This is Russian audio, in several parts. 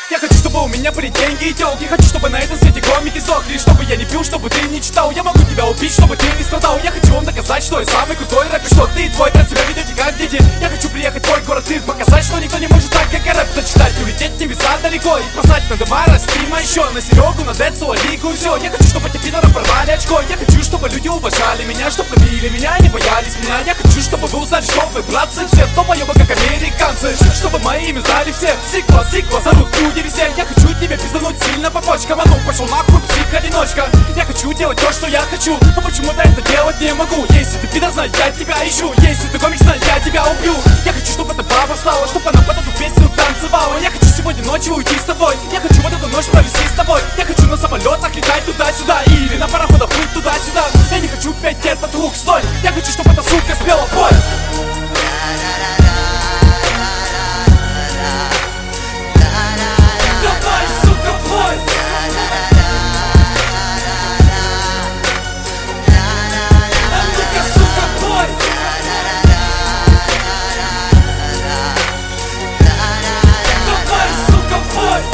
Я хочу, чтобы у меня были деньги и тёлки. Хочу, чтобы на этом свете комики сдохли. Чтобы я не пил, чтобы ты не читал. Я могу тебя убить, чтобы ты не страдал. Я хочу вам доказать, что я самый крутой рэпер. Что ты и твой брат себя ведете как дети. Я хочу приехать в твой город и показать, что никто не может так, как я рэп зачитать. Улететь в небеса далеко и послать на ДВ, Растима еще. На Серегу, на Децу, Алику и все. Я хочу, чтобы эти пидоры порвали очко. Я хочу, чтобы люди уважали меня, чтобы любили меня, не боялись меня. Я хочу, чтобы вы узнали, что вы братцы все долбоёбы, как американцы. Чтобы мои имя знали все. Сиква, зовут люди везде. Я хочу тебе пиздануть сильно по почкам. А ну пошел нахуй, псих-одиночка. Я хочу делать то, что я хочу, но почему-то это делать не могу. Если ты пидор, знай, я тебя ищу. Если ты комик, знай, я тебя убью. Я хочу, чтобы эта баба встала, чтобы она под эту песню танцевала. Я хочу сегодня ночью уйти с тобой. Я хочу вот эту ночь провести с тобой. Я хочу на самолетах летать туда-сюда или на пароходах плыть туда-сюда. Я не хочу петь этот лук, стой. Я хочу, чтобы эта сука спела, пой. Давай, сука, пой. А ну-ка, сука, пой. Давай, сука, пой.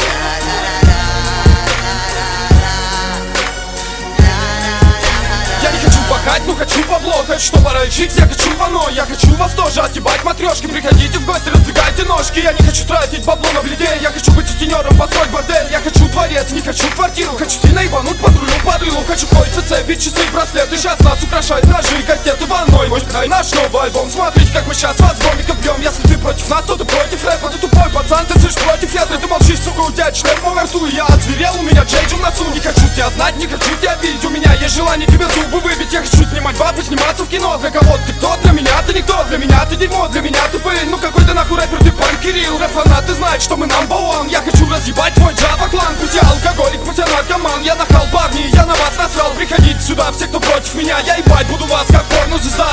Я не хочу пахать, но хочу бабло. Хочу, чтобы рычить, я хочу вано. Я хочу вас тоже отъебать матрешки. Приходите в гости, раздвигайте ножки. Я не хочу тратить бабло на бледей. Я хочу быть сутенером, построить бордель. Я хочу дворец, не хочу квартиру. Хочу сильно ебануть под рулю, под рылу. Хочу кольца, цепи, часы, браслеты. Сейчас нас украшают ножи, кастеты ванной. Мой наш новый альбом. Смотрите, как мы сейчас вас гомиков бьем. Если ты против нас, то ты против рэпа. Ты тупой пацан, ты слышишь против ветра. Ты молчишь, сука, у тебя член во рту. Я озверел, у меня джейджи в носу. Не хочу тебя знать, не хочу тебя видеть. У меня есть желание тебе зубы выбить. Я хочу снимать бабы, сниматься в кино. Для кого ты кто? Для меня ты никто. Для меня ты дерьмо, для меня ты пыль. Ну какой ты нахуй рэпер, ты пан Кирилл. Рэп-фанаты знают, что мы number one. Я хочу разъебать твой Java-клан. Пусть я алкоголик, пусть я наркоман. Я нахал, парни, я на вас насрал. Приходите сюда, все, кто против меня. Я ебать буду вас, как порно-звезда.